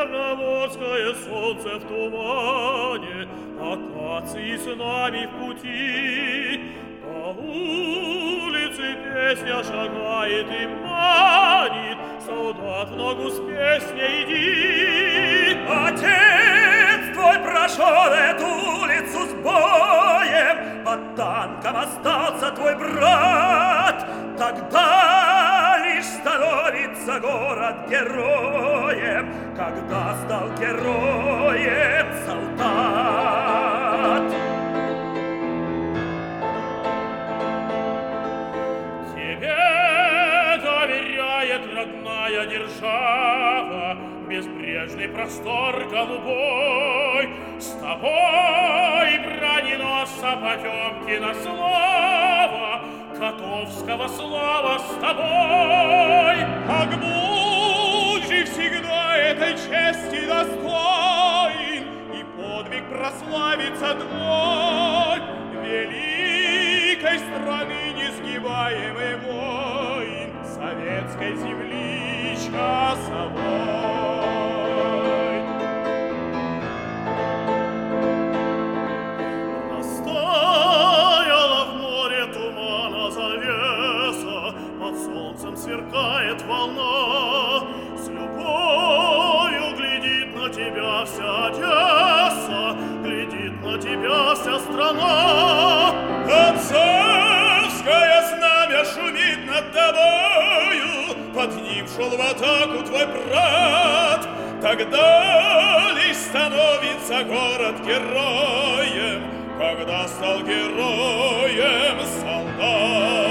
черноморское солнце в тумане, акации с нами в пути. По улице песня шагает и манит, солдат в ногу с песней иди. Отец твой прошел эту улицу с боем, под танком остался твой брат. Тогда лишь становится город героем, когда стал героем солдат. Тебе доверяет родная держава, безбрежный простор голубой. С тобой броненосца Потемкина слава, Котовского слава с тобой. Как мужи всегда этой чести достоин, и подвиг прославится твой. Великой страны несгибаемый воин, советской земли часовой. Растаяла в море тумана завеса, под солнцем сверкает волна. С любовью глядит на тебя вся Одесса, глядит на тебя вся страна. Отцовское знамя шумит над тобою, под ним шел в атаку твой брат. Тогда лишь становится город героем, когда стал героем солдат.